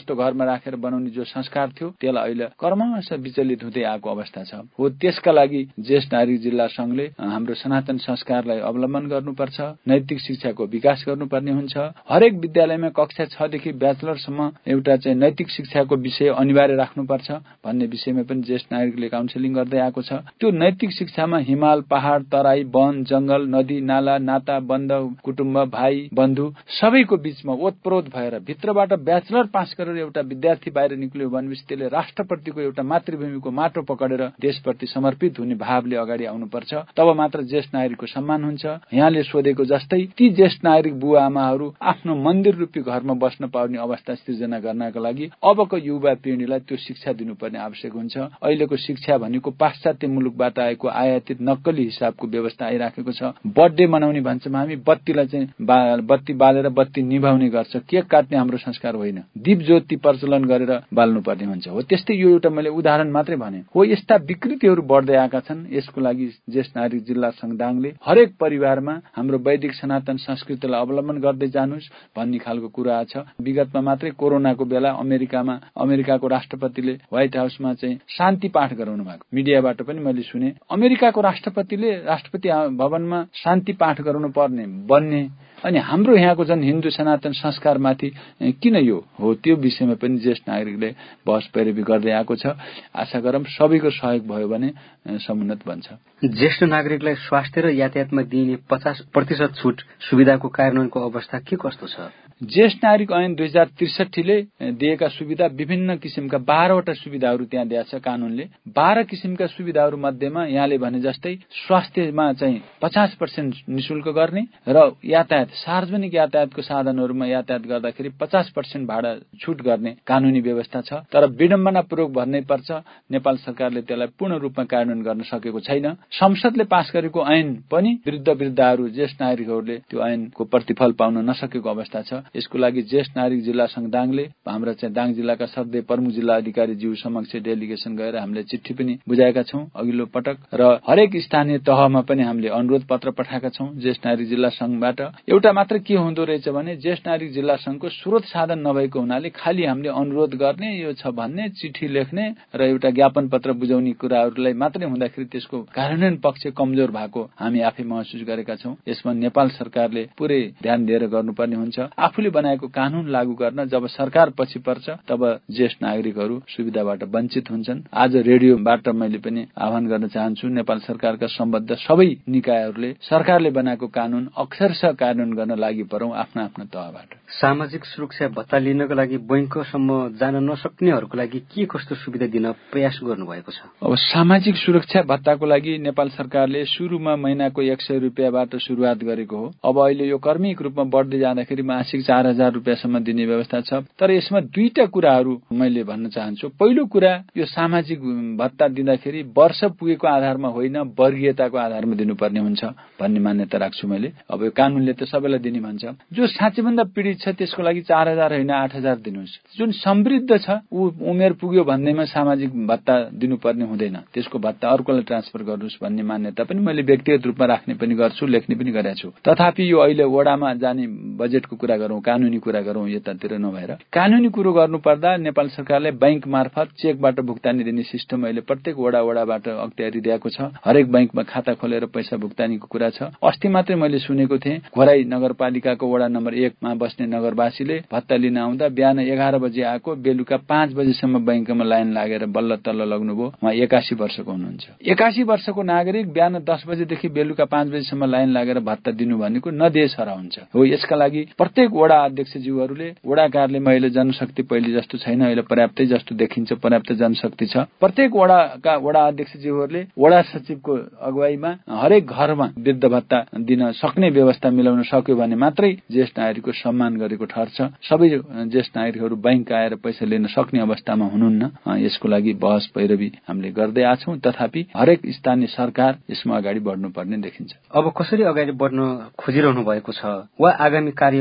जस्तो घरमा राखेर बनाउने जो संस्कार थियो त्यसलाई अहिले क्रमशः विचलित हुँदै आएको अवस्था छ। हो त्यसका लागि ज्येष्ठ नागरिक जिल्ला संघले हाम्रो सनातन संस्कारलाई अवलम्बन गर्नुपर्छ, नैतिक शिक्षाको विकास गर्नुपर्ने हुन्छ। हरेक विद्यालयमा कक्षा छ देखि ब्याचलरसम्म एउटा चाहिँ नैतिक शिक्षाको विषय अनिवार्य राख्नुपर्छ भन्ने विषयमा पनि ज्येष्ठ नागरिकले काउन्सिलिङ गर्दै आएको छ। त्यो नैतिक शिक्षामा हिमाल, पहाड, तराई, वन, जंगल, नदी, नाला, नाता, बन्ध, कुटुम्ब, भाइ, बन्धु सबैको बीचमा ओतप्रोत भएर भित्रबाट ब्याचलर पास गरेर एउटा विद्यार्थी बाहिर निक्ल्यो भनेपछि त्यसले राष्ट्रप्रतिको एउटा मातृभूमिको माटो पकडेर देशप्रति समर्पित हुने भावले अगाडि आउनुपर्छ। तब मात्र ज्येष्ठ नागरिकको सम्मान हुन्छ। यहाँले सोधेको जस्तै ती ज्येष्ठ नागरिक बुवा आमाहरू आफ्नो मन्दिर रूपी घरमा बस्न पाउने अवस्था सृजना गर्नका लागि अबको युवा पिँढीलाई त्यो शिक्षा दिनुपर्ने आवश्यक हुन्छ। अहिलेको शिक्षा भनेको पाश्चात्य मुलुकबाट आएको आयातित नक्कली हिसाबको व्यवस्था आइराखेको छ। बर्थडे मनाउने भन्छौँ हामी, बत्तीलाई चाहिँ बत्ती बालेर बत्ती निभाउने गर्छ, केक काट्ने हाम्रो संस्कार होइन। दीप ज्योति प्रज्वलन गरेर बाल्नुपर्ने हुन्छ। हो त्यस्तै यो एउटा मैले उदाहरण मात्रै भने हो। यस्ता विकृतिहरू बढ्दै आएका छन्। यसको लागि ज्येष्ठ नागरिक जिल्ला संघ दाङले हरेक परिवारमा हाम्रो वैदिक सनातन संस्कृतिलाई अवलम्बन गर्दै जानुस् भन्ने खालको कुरा छ। विगतमा मात्रै कोरोनाको बेला अमेरिकामा अमेरिकाको राष्ट्रपतिले व्हाइट हाउसमा चाहिँ शान्ति पाठ गराउनु भएको मिडियाबाट पनि मैले सुने। अमेरिकाको राष्ट्रपतिले राष्ट्रपति भवनमा शान्ति पाठ गराउनु पर्ने बन्ने अनि हाम्रो यहाँको जन हिन्दू सनातन संस्कारमाथि किन यो हो, त्यो विषयमा पनि ज्येष्ठ नागरिकले बहस पैरवी गर्दै आएको छ। आशा गरौँ सबैको सहयोग भयो भने समुन्नत बन्छ। ज्येष्ठ नागरिकलाई स्वास्थ्य र यातायातमा दिइने पचास प्रतिशत छुट सुविधाको कार्यान्वयनको अवस्था के कस्तो छ? ज्येष्ठ नागरिक ऐन दुई हजार त्रिसठीले दिएका सुविधा विभिन्न किसिमका बाह्रवटा सुविधाहरू त्यहाँ दिएको छ कानूनले। बाह्र किसिमका सुविधाहरू मध्येमा यहाँले भने जस्तै स्वास्थ्यमा चाहिँ पचास पर्सेन्ट निशुल्क गर्ने र यातायात सार्वजनिक यातायातको साधनहरूमा यातायात गर्दाखेरि पचास पर्सेन्ट भाडा छुट गर्ने कानूनी व्यवस्था छ। तर विडम्बनापूर्वक भन्नै पर्छ नेपाल सरकारले त्यसलाई पूर्ण रूपमा कार्यान्वयन गर्न सकेको छैन। संसदले पास गरेको ऐन पनि वृद्ध वृद्धाहरू ज्येष्ठ नागरिकहरूले त्यो ऐनको प्रतिफल पाउन नसकेको अवस्था छ। यसको लागि ज्येष्ठ नागरिक जिल्ला संघ दाङले हाम्रा चाहिँ दाङ जिल्लाका सधैँ प्रमुख जिल्ला अधिकारी ज्यू समक्ष डेलिगेसन गएर हामीले चिठी पनि बुझाएका छौं अघिल्लो पटक र हरेक स्थानीय तहमा पनि हामीले अनुरोध पत्र पठाएका छौं ज्येष्ठ नागरिक जिल्ला संघबाट। एउटा मात्र के हुँदो रहेछ भने ज्येष्ठ नागरिक जिल्ला संघको स्रोत साधन नभएको हुनाले खाली हामीले अनुरोध गर्ने, यो छ भन्ने, चिठी लेख्ने र एउटा ज्ञापन पत्र बुझाउने कुराहरूलाई मात्रै हुँदाखेरि त्यसको कार्यान्वयन पक्ष कमजोर भएको हामी आफै महसुस गरेका छौं। यसमा नेपाल सरकारले पुरै ध्यान दिएर गर्नुपर्ने हुन्छ। आफूले बनाएको कानून लागू गर्न जब सरकार पछि पर्छ तब ज्येष्ठ नागरिकहरू सुविधाबाट वञ्चित हुन्छन्। आज रेडियोबाट मैले पनि आह्वान गर्न चाहन्छु नेपाल सरकारका सम्बद्ध सबै निकायहरूले सरकारले बनाएको कानून अक्षरशः कार्यान्वयन गर्न लागि परौं आफ्ना आफ्ना तहबाट। सामाजिक सुरक्षा भत्ता लिनको लागि बैंकसम्म जान नसक्नेहरूको लागि के कस्तो सुविधा दिन प्रयास गर्नुभएको छ? अब सामाजिक सुरक्षा भत्ताको लागि नेपाल सरकारले सुरुमा महिनाको एक सय रुपियाँबाट सुरुवात गरेको हो। अब अहिले यो क्रमिक रूपमा बढ्दै जाँदाखेरि मासिक चार हजार रुपियाँसम्म दिने व्यवस्था छ। तर यसमा दुईटा कुराहरू मैले भन्न चाहन्छु। पहिलो कुरा, यो सामाजिक भत्ता दिँदाखेरि वर्ष पुगेको आधारमा होइन वर्गीयताको आधारमा दिनुपर्ने हुन्छ भन्ने मान्यता राख्छु मैले। अब यो कानूनले त सबैलाई दिने भन्छ। जो साँच्चैभन्दा पीडित छ त्यसको लागि चार हजार होइन आठ हजार दिनुहोस्। जुन समृद्ध छ ऊ उमेर पुग्यो भन्दैमा सामाजिक भत्ता दिनुपर्ने हुँदैन, त्यसको भत्ता अर्कोलाई ट्रान्सफर गर्नुहोस् भन्ने मान्यता पनि मैले व्यक्तिगत रूपमा राख्ने पनि गर्छु, लेख्ने पनि गरेको छु। तथापि यो अहिले वडामा जाने बजेटको कुरा गरौँ, कानूनी कुरा गरौँ, यतातिर नभएर कानूनी कुरो गर्नुपर्दा नेपाल सरकारले बैंक मार्फत चेकबाट भुक्तानी दिने सिस्टम अहिले प्रत्येक वडा वडाबाट अख्तियारी दिएको छ। हरेक बैंकमा खाता खोलेर पैसा भुक्तानीको कुरा छ। अस्ति मात्रै मैले सुनेको थिएँ घोराई नगरपालिकाको वडा नम्बर एकमा बस्ने नगरवासीले भत्ता लिन आउँदा बिहान एघार बजे आएको, बेलुका पाँच बजेसम्म बैंकमा लाइन लागेर बल्ल तल्ल लग्नुभयो। उहाँ एकासी वर्षको हुनुहुन्छ। एकासी वर्षको नागरिक बिहान दस बजेदेखि बेलुका पाँच बजेसम्म लाइन लागेर भत्ता दिनु भनेको न देश हरा हुन्छ हो। यसका लागि प्रत्येक वडा अध्यक्षज्यूहरूले वडा कार्यालयमा अहिले जनशक्ति पहिले जस्तो छैन, अहिले पर्याप्तै जस्तो देखिन्छ, पर्याप्त जनशक्ति छ। प्रत्येक वडाका वडा अध्यक्षज्यूहरूले वडा सचिवको अगुवाईमा हरेक घरमा वृद्ध भत्ता दिन सक्ने व्यवस्था मिलाउन सक्यो भने मात्रै ज्येष्ठ नागरिकको सम्मान गरेको ठहर्छ। सबै ज्येष्ठ नागरिकहरू बैंक आएर पैसा लिन सक्ने अवस्थामा हुनुहुन्न। यसको लागि बहस पैरवी हामीले गर्दै आछौं। तथापि हरेक स्थानीय सरकार यसमा अगाडि बढ्नुपर्ने देखिन्छ। अब कसरी अगाडि बढ्न खोजिरहनु भएको छ वा आगामी कार्ययोजनाहरू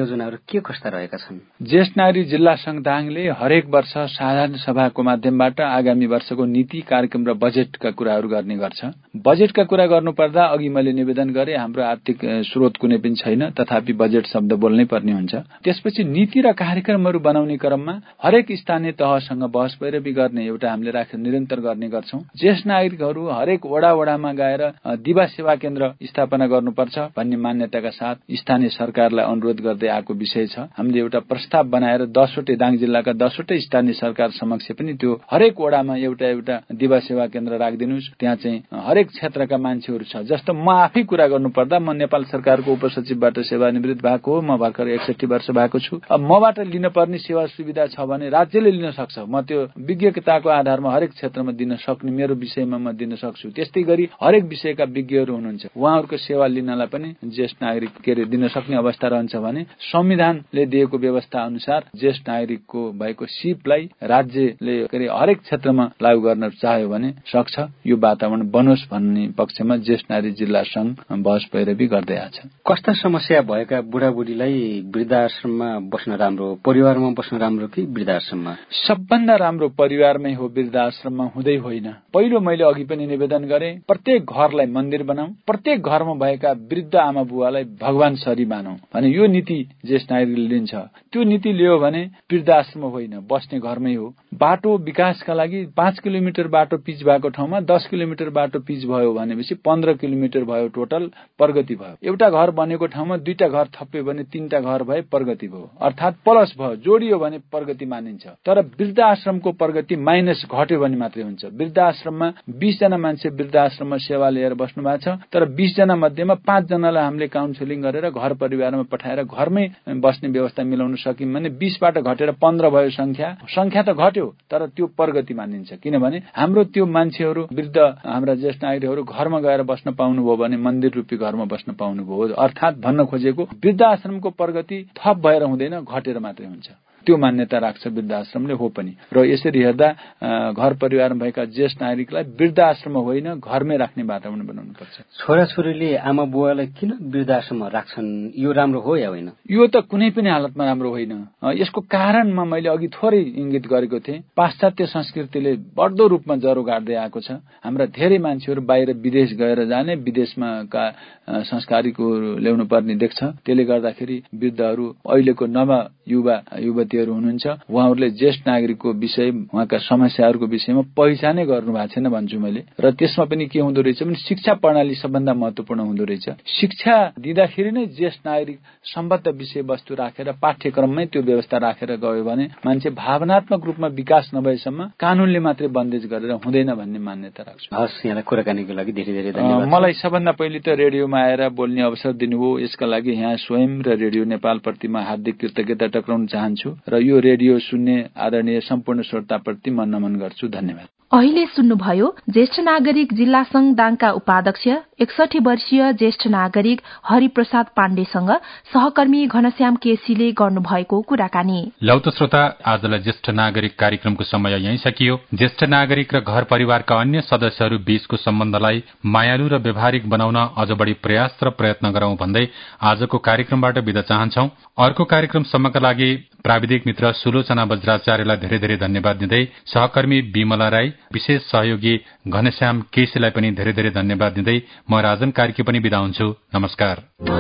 के कस्ता रहेका छन्? ज्येष्ठ नागरिक जिल्ला संघ दाङले हरेक वर्ष साधारण सभाको माध्यमबाट आगामी वर्षको नीति कार्यक्रम र बजेटका कुराहरू गर्ने गर्छ। बजेटका कुरा गर्नुपर्दा अघि मैले निवेदन गरे हाम्रो आर्थिक स्रोत कुनै पनि छैन, तथापि बजेट शब्द बोल्नै पर्ने हुन्छ। त्यसपछि नीति र कार्यक्रमहरू बनाउने क्रममा हरेक स्थानीय तहसँग बहस पैरवी गर्ने एउटा हामीले राखेर निरन्तर गर्ने गर्छौं। ज्येष्ठ नागरिकहरू हरेक वडा वडामा गएर दिवा सेवा केन्द्र स्थापना गर्नुपर्छ भन्ने मान्यताका साथ स्थानीय सरकारलाई अनुरोध गर्दै आएको विषय छ। हामीले एउटा प्रस्ताव बनाएर दसवटै दाङ जिल्लाका दसवटै स्थानीय सरकार समक्ष पनि त्यो हरेक वडामा एउटा एउटा दिवा सेवा केन्द्र राखिदिनुस्। त्यहाँ चाहिँ हरेक क्षेत्रका मान्छेहरू छ। जस्तो म आफै कुरा गर्नुपर्दा म नेपाल सरकारको उपसचिवबाट सेवानिवृत्त भएको हो। म भर्खर एकसठी वर्ष भएको छु। अब मबाट लिन पर्ने सेवा सुविधा छ भने राज्यले लिन सक्छ। म त्यो विज्ञताको आधारमा हरेक क्षेत्रमा दिन सक्ने मेरो विषयमा म दिन सक्छु। त्यस्तै गरी हरेक विषयका विज्ञहरू हुनुहुन्छ, उहाँहरूको सेवा लिनलाई पनि ज्येष्ठ नागरिक के अरे दिन सक्ने अवस्था रहन्छ भने संविधानले दिएको व्यवस्था अनुसार ज्येष्ठ नागरिकको भएको सिपलाई राज्यले के अरे हरेक क्षेत्रमा लागू गर्न चाह्यो भने सक्छ। यो वातावरण बनोस् भन्ने पक्षमा ज्येष्ठ नागरिक जिल्ला संघ बहस पैरवी गर्दै आछ। कस्ता समस्या भएका बुढाबुढीलाई वृद्धाश्रममा बस्न राम्रो, परिवारमा बस्न राम्रो कि वृद्धाश्रममा? सबभन्दा राम्रो परिवारमै हो, वृद्धाश्रममा हुँदै होइन। पहिलो मैले अघि पनि निवेदन गरे, प्रत्येक घरलाई मन्दिर बनाऊ, प्रत्येक घरमा भएका वृद्ध आमा बुवालाई भगवान सरी मानौ भने यो नीति ज्येष्ठ नागरिकले लिन्छ। त्यो नीति लियो भने वृद्धाश्रम होइन, बस्ने घरमै हो। बाटो विकासका लागि पाँच किलोमिटर बाटो पिच भएको ठाउँमा दस किलोमिटर बाटो पिच भयो भनेपछि पन्ध्र किलोमिटर भयो, टोटल प्रगति भयो। एउटा घर बनेको ठाउँमा दुईटा घर थप्यो भने तीनटा घर भए प्रगति भयो, अर्थात प्लस भयो। जोडियो भने प्रगति मानिन्छ। तर वृद्धाश्रमको प्रगति माइनस घट्यो भने मात्रै हुन्छ। वृद्धाश्रममा बीस जना मान्छे वृद्धाश्रममा सेवा लिएर बस्नु भएको छ, तर बीस जना मध्येमा पाँच जनालाई हामीले काउन्सिलिङ गरेर घर परिवारमा पठाएर घरमै बस्ने व्यवस्था मिलाउन सक्यौं भने बीसबाट घटेर पन्ध्र भयो। संख्या संख्या त घट्यो, तर त्यो प्रगति मानिन्छ। किनभने हाम्रो त्यो मान्छेहरू वृद्ध हाम्रा ज्येष्ठ नागरिकहरू घरमा गएर बस्न पाउनुभयो भने मन्दिर रूपी घरमा बस्न पाउनुभयो। अर्थात भन्न खोजेको वृद्धाश्रमको प्रगति थप भएर हुँदैन, घटेर मात्रै हुन्छ। त्यो मान्यता राख्छ वृद्धाश्रमले हो पनि। र यसरी हेर्दा घर परिवारमा भएका ज्येष्ठ नागरिकलाई वृद्धाश्रम होइन, घरमै राख्ने वातावरण बनाउनु पर्छ। छोराछोरीले आमा बुवालाई किन वृद्धाश्रममा राख्छन्, यो राम्रो हो या होइन? यो त कुनै पनि हालतमा राम्रो होइन। यसको कारणमा मैले अघि थोरै इंगित गरेको थिएँ। पाश्चात्य संस्कृतिले बढ्दो रूपमा जरो गाड्दै आएको छ। हाम्रा धेरै मान्छेहरू बाहिर विदेश गएर जाने, विदेशमा का संस्कारीको ल्याउनु पर्ने देख्छ। त्यसले गर्दाखेरि वृद्धहरू अहिलेको नव युवा युवतीहरू हुनुहुन्छ, उहाँहरूले ज्येष्ठ नागरिकको विषय, उहाँका समस्याहरूको विषयमा पहिचानै गर्नु भएको छैन भन्छु मैले। र त्यसमा पनि के हुँदो रहेछ भने शिक्षा प्रणाली सबभन्दा महत्वपूर्ण हुँदो रहेछ। शिक्षा दिँदाखेरि नै ज्येष्ठ नागरिक सम्बद्ध विषयवस्तु राखेर पाठ्यक्रममै त्यो व्यवस्था राखेर गयो भने मान्छे भावनात्मक रूपमा विकास नभएसम्म कानूनले मात्रै बन्देज गरेर हुँदैन भन्ने मान्यता राख्छु। हस्, यहाँलाई कुराकानीको लागि धेरै धेरै धन्यवाद। मलाई सबभन्दा पहिले त रेडियोमा आएर बोल्ने अवसर दिनुभयो, यसका लागि यहाँ स्वयं र रेडियो नेपाल प्रतिमा हार्दिक कृतज्ञता टक्राउन चाहन्छु र यो रेडियो सुन्ने आदरणीय सम्पूर्ण श्रोताप्रति म नमन गर्छु। धन्यवाद। अहिले सुन्नुभयो ज्येष्ठ नागरिक जिल्ला संघ दाङका उपाध्यक्ष एकसठी वर्षीय ज्येष्ठ नागरिक हरिप्रसाद पाण्डेसँग सहकर्मी घनश्याम केसीले गर्नुभएको कुराकानी। लौत श्रोता, आजलाई ज्येष्ठ नागरिक कार्यक्रमको समय यही सकियो। ज्येष्ठ नागरिक र घर परिवारका अन्य सदस्यहरू बीचको सम्बन्धलाई मायालु र व्यवहारिक बनाउन अझ बढी प्रयास र प्रयत्न गरौं भन्दै आजको कार्यक्रमबाट बिदा चाहन्छौ। अर्को कार्यक्रमसम्मका लागि प्राविधिक मित्र सुलोचना बज्राचार्यलाई धेरै धेरै धन्यवाद दिँदै सहकर्मी विमला राई, विशेष सहयोगी घनश्याम केसीलाई पनि धेरै धेरै धन्यवाद दिँदै म राजन कार्की पनि बिदा हुन्छु। नमस्कार।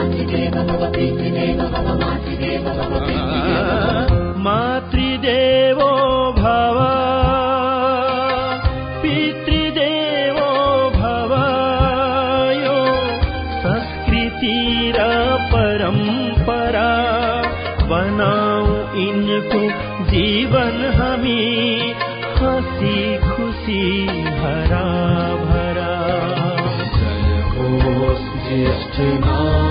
मातृदेवो भव, पितृदेवो भव, यो संस्कृति र परम्परा बनाऊ इनको जीवन हामी हसी खुशी भरा भरा। जय हो ज्येष्ठ नागरिक।